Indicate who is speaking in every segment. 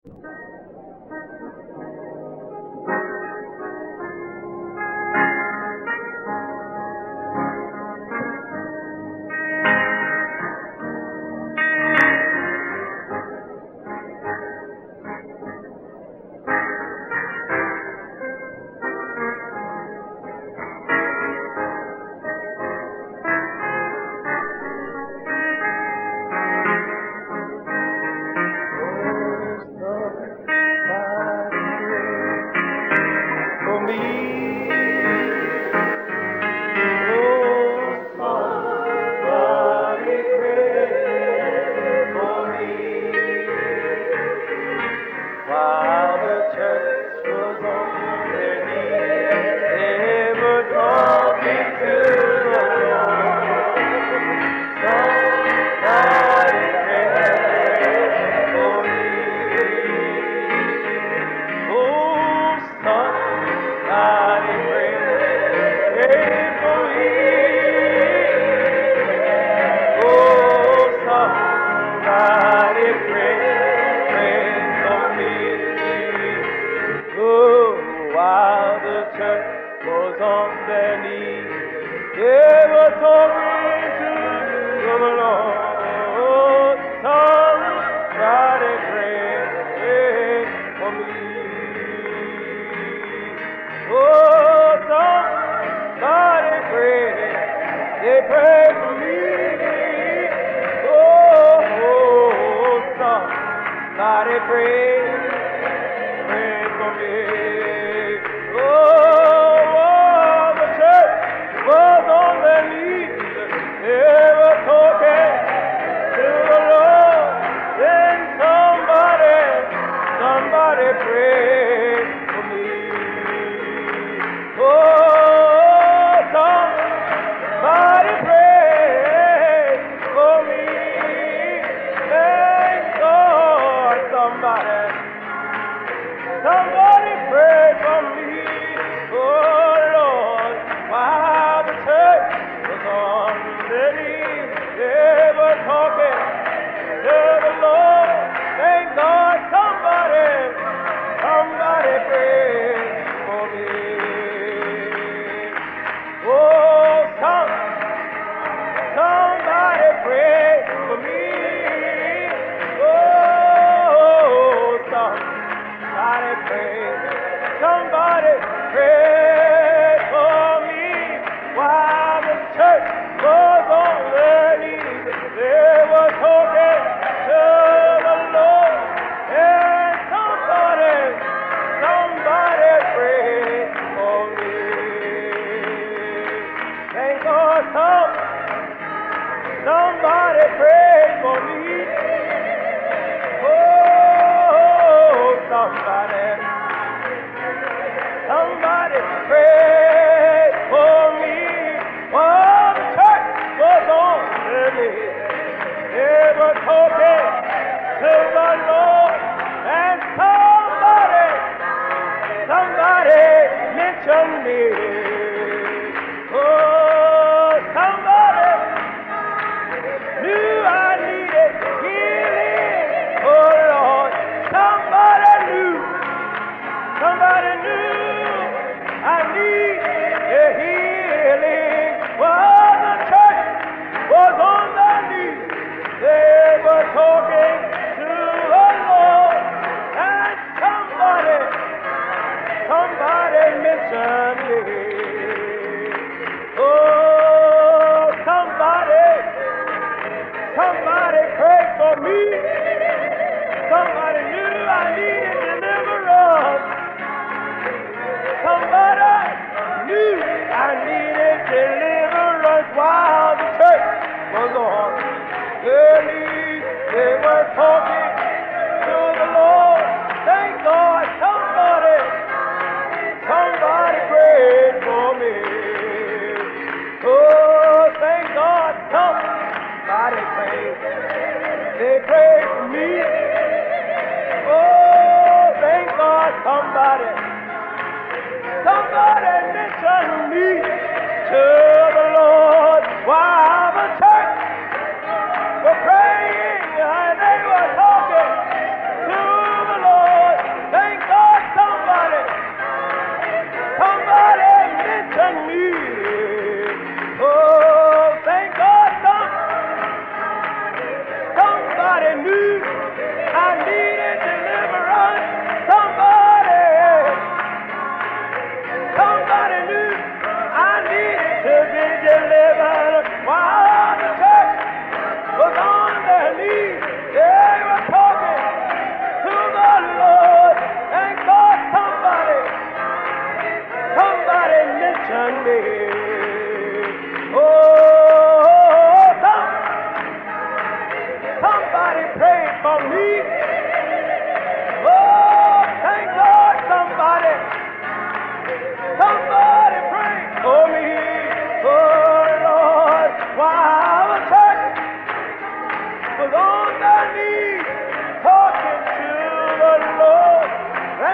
Speaker 1: Were praying and they were talking to the Lord.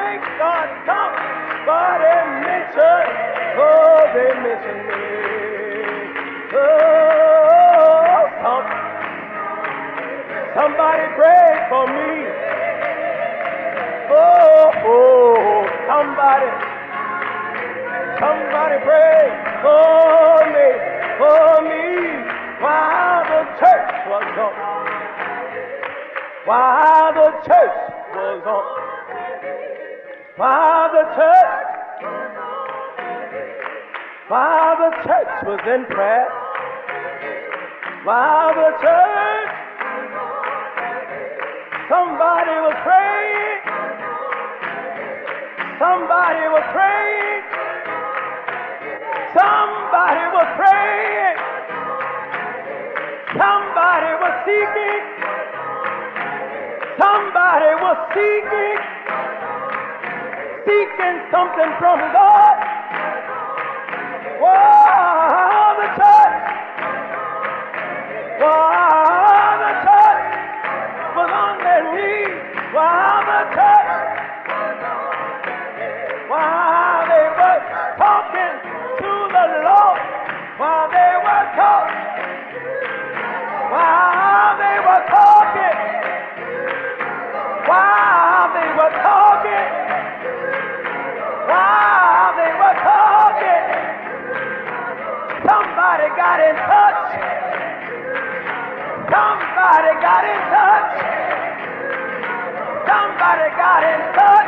Speaker 1: thank God. Somebody mentioned, oh, they mentioned me. Oh, somebody prayed for me. Oh, somebody prayed for me, while the church was on. While the church was on. While the church was in prayer. While the church, somebody was praying. Somebody was praying. Somebody was praying. Somebody was seeking. Somebody was seeking something from God. While the church was on their knees. While they were talking to the Lord. While they were talking. While they were talking. While they were talking. While they were talking. Somebody got in touch. Somebody got in touch. Somebody got in touch.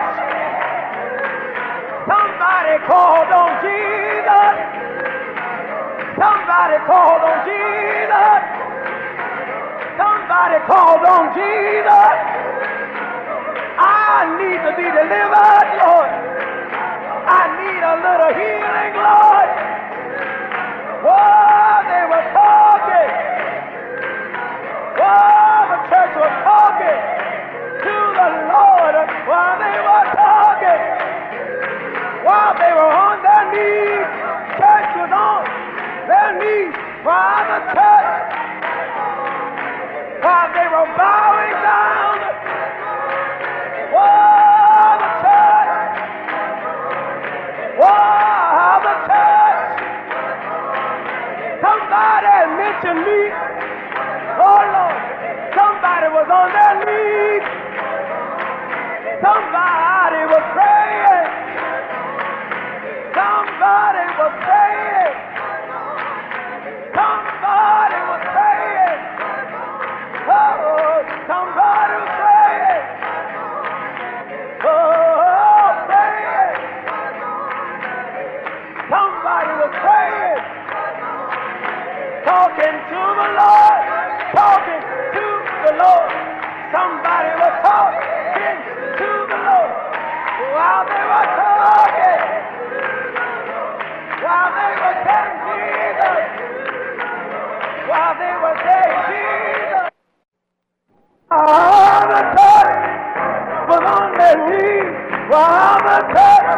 Speaker 1: Somebody called on Jesus. Somebody called on Jesus. Somebody called on Jesus. I need to be delivered, Lord. I need a little healing, Lord. Oh, they were talking. Oh, the church was talking to the Lord while they were talking. While they were on their knees, church was on their knees. While the church, while they were bowing down. While the church, somebody mentioned me. Oh Lord, somebody was on their knees. Somebody was praying. Somebody was praying. Somebody was praying. Oh, somebody was praying. Oh, praying. Somebody was praying. Talking to the Lord. Talking to the Lord. Somebody was talking to the Lord. While they were talking. While they were saying Jesus. While they were saying Jesus. While the church was on their knees. While the church,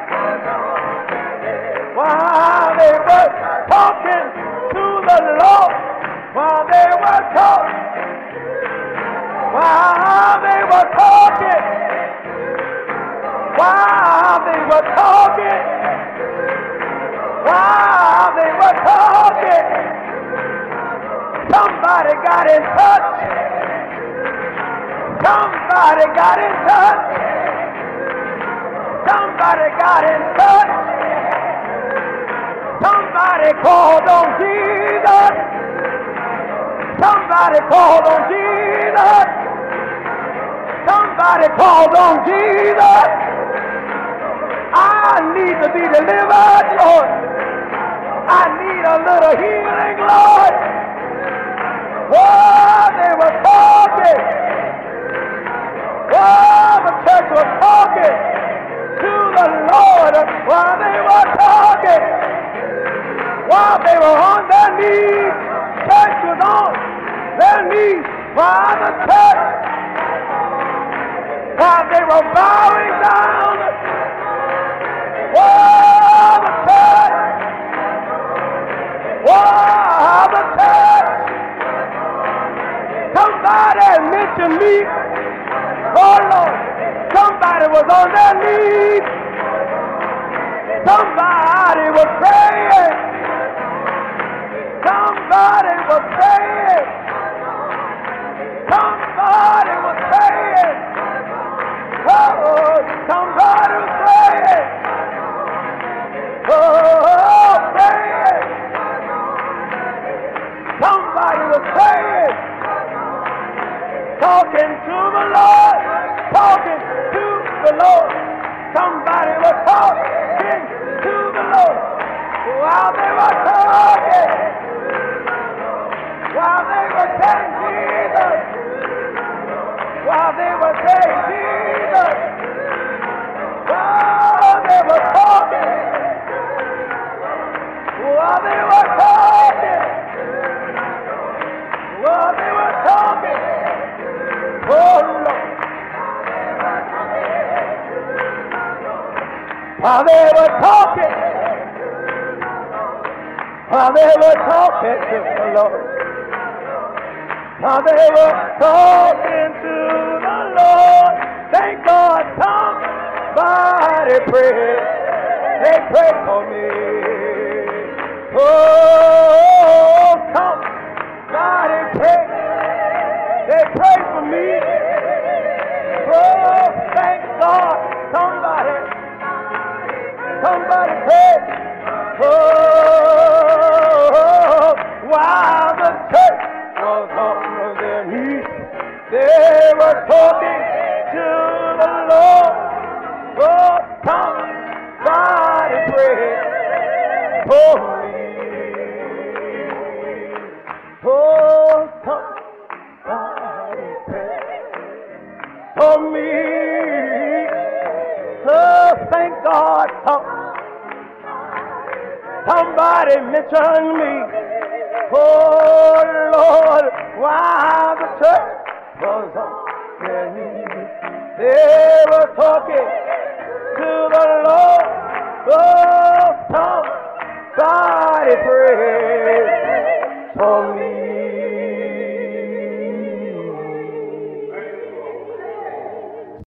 Speaker 1: while they were talking to the Lord. While they were talking. While they were talking. While they were talking. While they were talking. Somebody got in touch. Somebody got in touch. Somebody got in touch. Somebody called on Jesus. Somebody called on Jesus. Somebody called on Jesus. I need to be delivered, Lord. I need a little healing, Lord. Oh, they were talking. Oh, the church was talking to the Lord while they were talking. While they were on their knees, church was on their knees. While the church, while they were bowing down. While the church, while the church, somebody mentioned me. Oh Lord, somebody was on their knees. Somebody was praying. Somebody was praying. Somebody was praying. Oh, somebody was praying. Oh, praying. Somebody was praying. Talking to the Lord. Talking to the Lord. Somebody was talking to the Lord while they were talking. While they were saying Jesus. While they were saying Jesus. While they were talking. While they were talking. While they were talking. Oh Lord. While they were talking. While they were talking to the Lord. While they were talking to the Lord. Thank God somebody prayed. They prayed for me. Oh, somebody prayed. They prayed for me. Oh, thank God somebody prayed. Oh, while the church was on their knees, they were talking to the Lord. Oh, somebody prayed for me. Oh, somebody prayed for me. Oh, thank God somebody mentioned me. Oh, Lord, while the church was on their knees, they were talking to the Lord. Oh, somebody prayed.